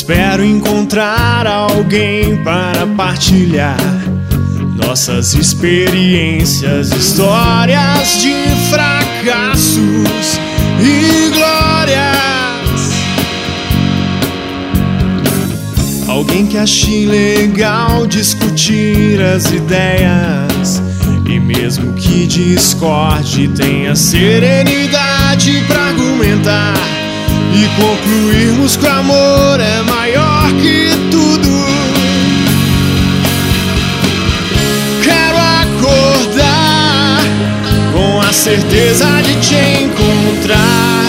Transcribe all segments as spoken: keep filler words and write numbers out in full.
Espero encontrar alguém para partilhar nossas experiências, histórias de fracassos e glórias. Alguém que ache legal discutir as ideias e mesmo que discorde tenha serenidade para argumentar e concluirmos que o amor é maior que tudo. Quero acordar com a certeza de te encontrar,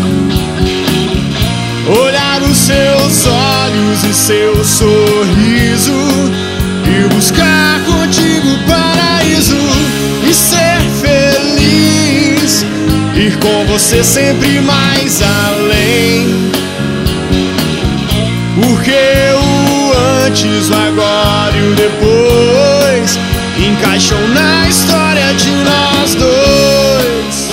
olhar os seus olhos e seu sorriso e buscar contigo o paraíso e ser feliz, ir com você sempre mais além. Porque o antes, o agora e o depois encaixam na história de nós dois.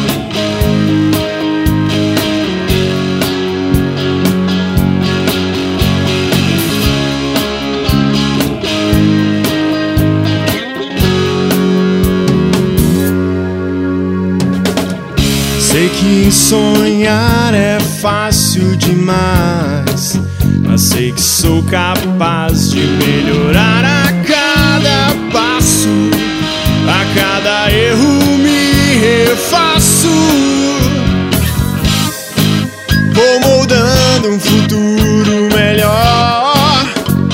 Sei que sonhar é fácil demais, mas sei que sou capaz de melhorar a cada passo. A cada erro me refaço, vou moldando um futuro melhor,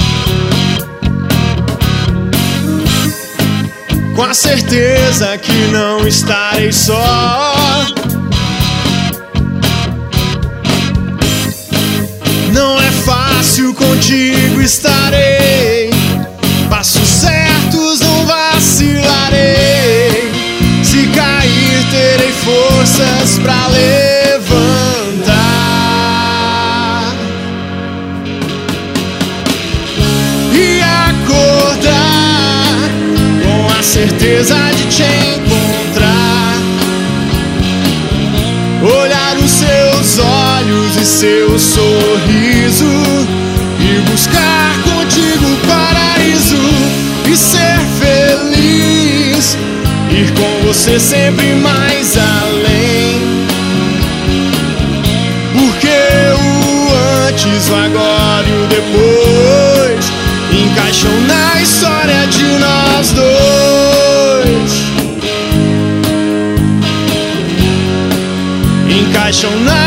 com a certeza que não estarei só. Não é fácil, contigo estarei, passos certos não vacilarei, se cair terei forças pra levantar e acordar com a certeza de te encontrar, olhar os seus olhos e seu sorriso e buscar contigo o paraíso e ser feliz, ir com você sempre mais além. Porque o antes, o agora e o depois encaixam na história de nós dois, encaixam na